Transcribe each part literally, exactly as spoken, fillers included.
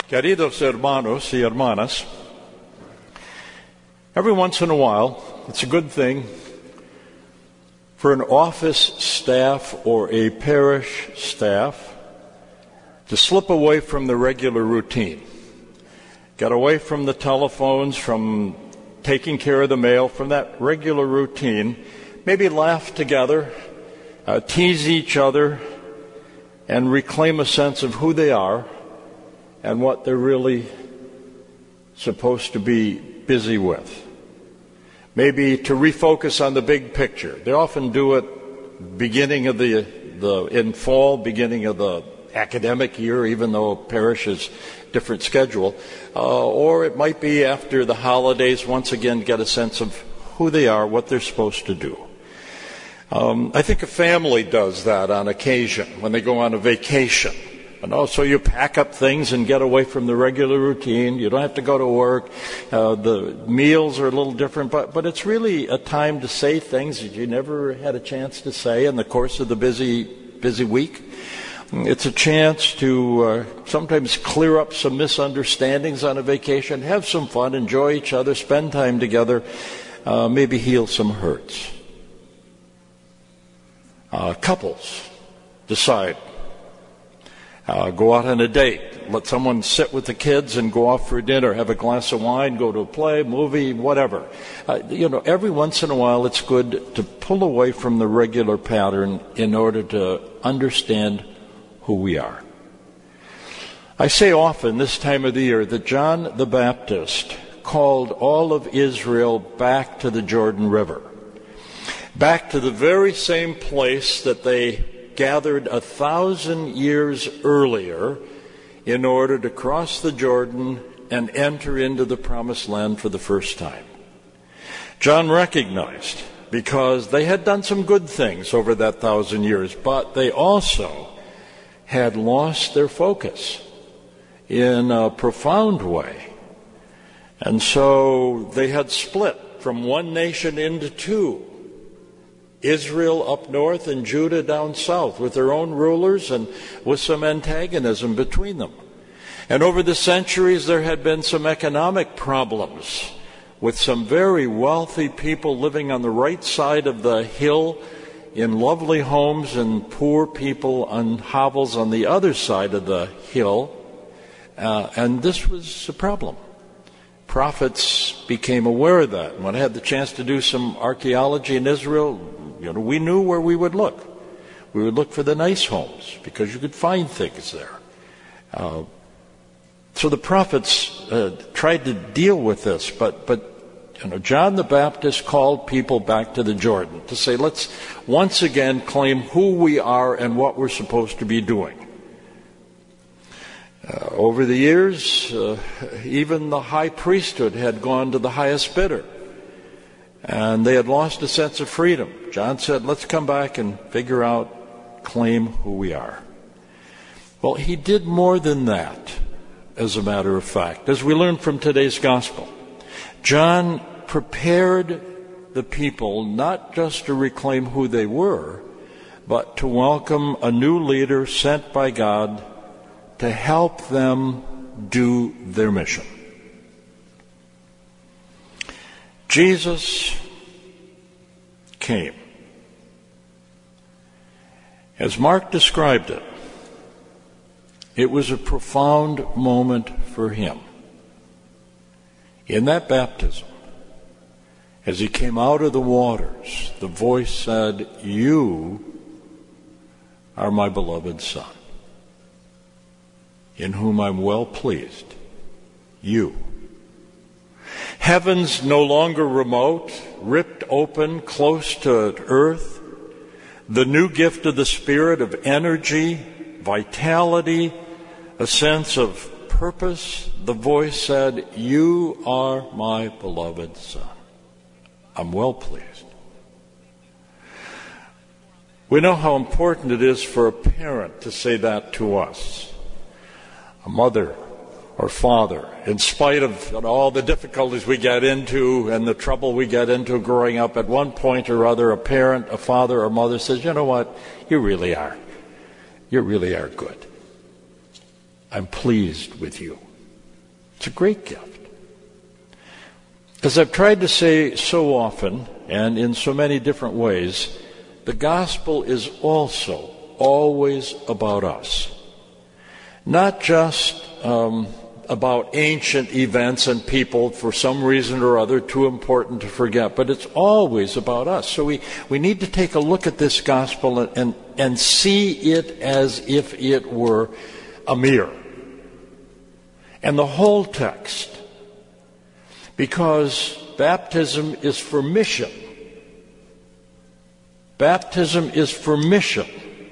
Queridos hermanos y hermanas, every once in a while, it's a good thing for an office staff or a parish staff to slip away from the regular routine. Get away from the telephones, from taking care of the mail, from that regular routine. Maybe laugh together, uh, tease each other, and reclaim a sense of who they are and what they're really supposed to be busy with. Maybe to refocus on the big picture. They often do it beginning of the, the in fall, beginning of the academic year, even though parish is different schedule. Uh, or it might be after the holidays, once again get a sense of who they are, what they're supposed to do. Um, I think a family does that on occasion when they go on a vacation. And also you pack up things and get away from the regular routine. You don't have to go to work. Uh, the meals are a little different, but, but it's really a time to say things that you never had a chance to say in the course of the busy, busy week. It's a chance to uh, sometimes clear up some misunderstandings on a vacation, have some fun, enjoy each other, spend time together, uh, maybe heal some hurts. Uh, couples decide. Uh, go out on a date. Let someone sit with the kids and go off for dinner, have a glass of wine, go to a play, movie, whatever. Uh, you know, every once in a while it's good to pull away from the regular pattern in order to understand who we are. I say often this time of the year that John the Baptist called all of Israel back to the Jordan River, back to the very same place that they gathered a thousand years earlier in order to cross the Jordan and enter into the promised land for the first time. John recognized, because they had done some good things over that thousand years, but they also had lost their focus in a profound way. And so they had split from one nation into two. Israel up north and Judah down south, with their own rulers and with some antagonism between them. And over the centuries there had been some economic problems, with some very wealthy people living on the right side of the hill in lovely homes, and poor people on hovels on the other side of the hill. Uh, and this was a problem. Prophets became aware of that. When I had the chance to do some archaeology in Israel, you know, we knew where we would look. We would look for the nice homes because you could find things there. Uh, so the prophets uh, tried to deal with this, but but you know, John the Baptist called people back to the Jordan to say, let's once again claim who we are and what we're supposed to be doing. Uh, over the years, uh, even the high priesthood had gone to the highest bidder, and they had lost a sense of freedom. John said, let's come back and figure out, claim who we are. Well, he did more than that, as a matter of fact. As we learn from today's gospel, John prepared the people not just to reclaim who they were, but to welcome a new leader sent by God to help them do their mission. Jesus came. As Mark described it, it was a profound moment for him. In that baptism, as he came out of the waters, the voice said, "You are my beloved Son, in whom I'm well pleased." You. Heavens no longer remote, ripped open, close to earth. The new gift of the Spirit of energy, vitality, a sense of purpose. The voice said, "You are my beloved Son. I'm well pleased." We know how important it is for a parent to say that to us. A mother or father, in spite of all the difficulties we get into and the trouble we get into growing up, at one point or other, a parent, a father or mother says, "You know what? You really are. You really are good. I'm pleased with you." It's a great gift. As I've tried to say so often, and in so many different ways, the gospel is also always about us. Not just um, about ancient events and people for some reason or other too important to forget, but it's always about us. So we, we need to take a look at this gospel and, and, and see it as if it were a mirror. And the whole text, because baptism is for mission. Baptism is for mission.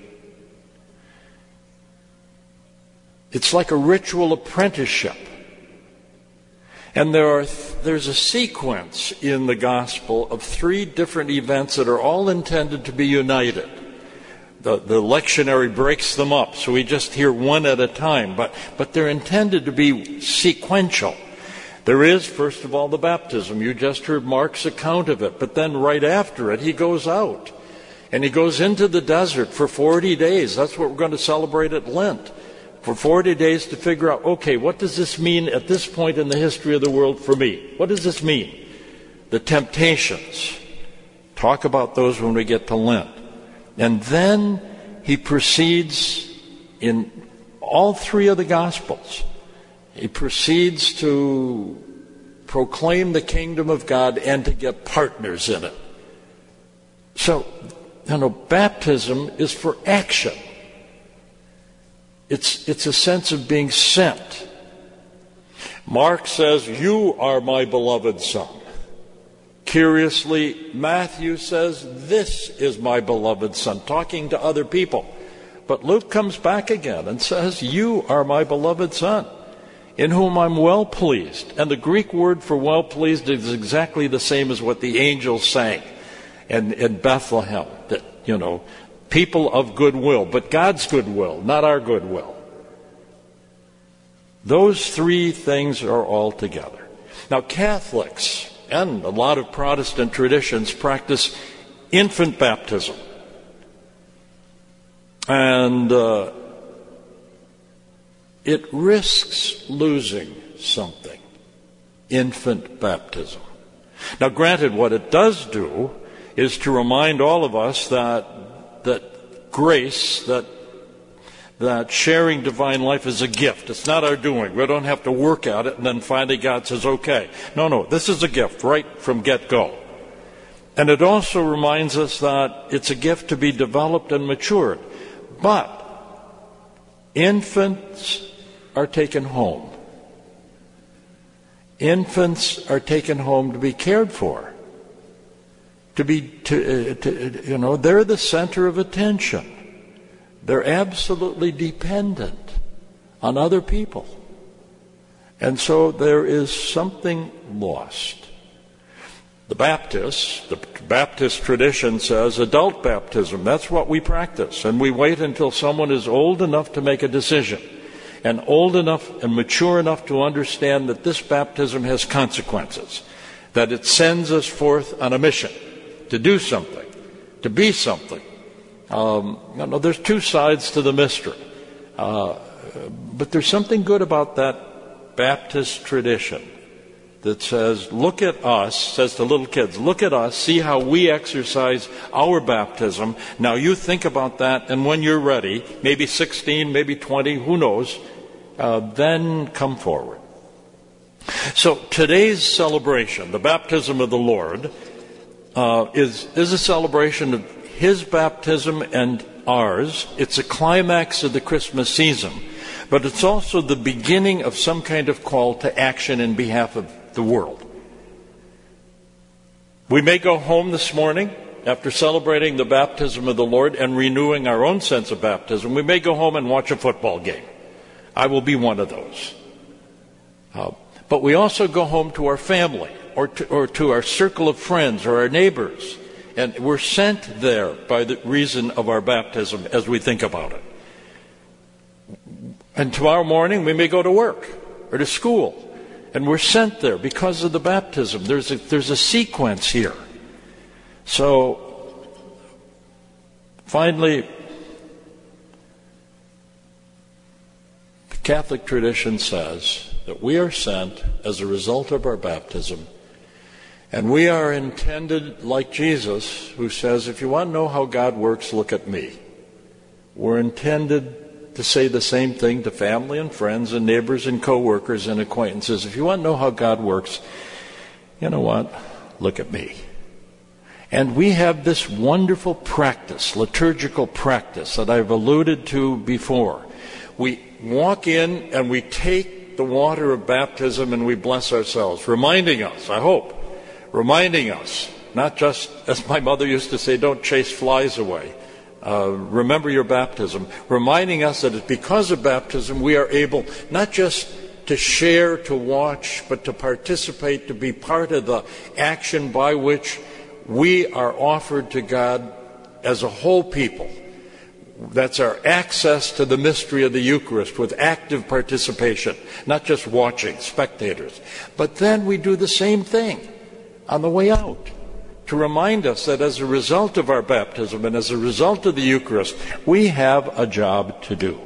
It's like a ritual apprenticeship. And there are th- there's a sequence in the gospel of three different events that are all intended to be united. The, the lectionary breaks them up, so we just hear one at a time, but, but they're intended to be sequential. There is, first of all, the baptism. You just heard Mark's account of it, but then right after it, he goes out. And he goes into the desert for forty days. That's what we're going to celebrate at Lent. For forty days to figure out, okay, what does this mean at this point in the history of the world for me? What does this mean? The temptations. Talk about those when we get to Lent. And then he proceeds in all three of the Gospels. He proceeds to proclaim the kingdom of God and to get partners in it. So, you know, baptism is for action. It's, it's a sense of being sent. Mark says, "You are my beloved Son." Curiously, Matthew says, "This is my beloved Son," talking to other people. But Luke comes back again and says, "You are my beloved Son, in whom I'm well pleased." And the Greek word for well pleased is exactly the same as what the angels sang in, in Bethlehem. That, you know, people of goodwill, but God's goodwill, not our goodwill. Those three things are all together. Now, Catholics and a lot of Protestant traditions practice infant baptism. And uh, it risks losing something. Infant baptism. Now, granted, what it does do is to remind all of us that that grace, that that sharing divine life is a gift. It's not our doing. We don't have to work at it and then finally God says, okay. No, no, this is a gift right from get-go. And it also reminds us that it's a gift to be developed and matured. But infants are taken home. Infants are taken home to be cared for. To be, to, uh, to, you know, they're the center of attention. They're absolutely dependent on other people. And so there is something lost. The Baptists, the Baptist tradition says adult baptism. That's what we practice. And we wait until someone is old enough to make a decision. And old enough and mature enough to understand that this baptism has consequences. That it sends us forth on a mission. To do something. To be something. Um, you know, there's two sides to the mystery. Uh, but there's something good about that Baptist tradition that says, look at us, says to little kids, look at us, see how we exercise our baptism. Now you think about that, and when you're ready, maybe sixteen, maybe twenty, who knows, uh, then come forward. So today's celebration, the baptism of the Lord, uh, is, is a celebration of His baptism and ours. It's a climax of the Christmas season, but it's also the beginning of some kind of call to action in behalf of the world. We may go home this morning after celebrating the baptism of the Lord and renewing our own sense of baptism. We may go home and watch a football game. I will be one of those. Uh, but we also go home to our family or to, or to our circle of friends or our neighbors. And we're sent there by the reason of our baptism as we think about it. And tomorrow morning we may go to work or to school. And we're sent there because of the baptism. There's a, there's a sequence here. So, finally, the Catholic tradition says that we are sent as a result of our baptism, and we are intended like Jesus, who says, if you want to know how God works, look at me. We're intended to say the same thing to family and friends and neighbors and co-workers and acquaintances. If you want to know how God works, you know what? Look at me. And we have this wonderful practice, liturgical practice, that I've alluded to before. We walk in and we take the water of baptism and we bless ourselves, reminding us, I hope, reminding us, not just, as my mother used to say, don't chase flies away. Uh, remember your baptism. Reminding us that it's because of baptism we are able not just to share, to watch, but to participate, to be part of the action by which we are offered to God as a whole people. That's our access to the mystery of the Eucharist with active participation, not just watching, spectators. But then we do the same thing on the way out, to remind us that as a result of our baptism and as a result of the Eucharist, we have a job to do.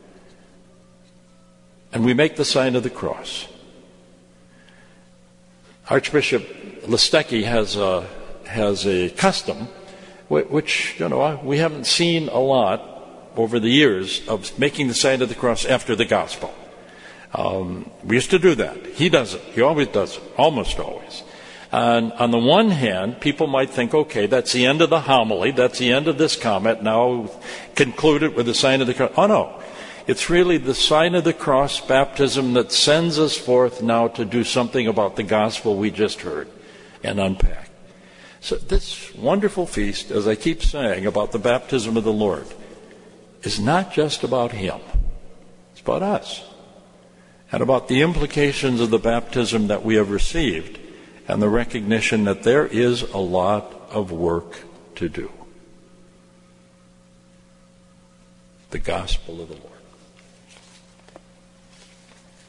And we make the sign of the cross. Archbishop Listecki has a, has a custom, which, you know, we haven't seen a lot over the years, of making the sign of the cross after the gospel. Um, we used to do that. He does it. He always does it, almost always. And on the one hand, people might think, okay, that's the end of the homily, that's the end of this comment, now conclude it with the sign of the cross. Oh no, it's really the sign of the cross baptism that sends us forth now to do something about the gospel we just heard and unpack. So this wonderful feast, as I keep saying, about the baptism of the Lord, is not just about Him. It's about us. And about the implications of the baptism that we have received, and the recognition that there is a lot of work to do. The gospel of the Lord.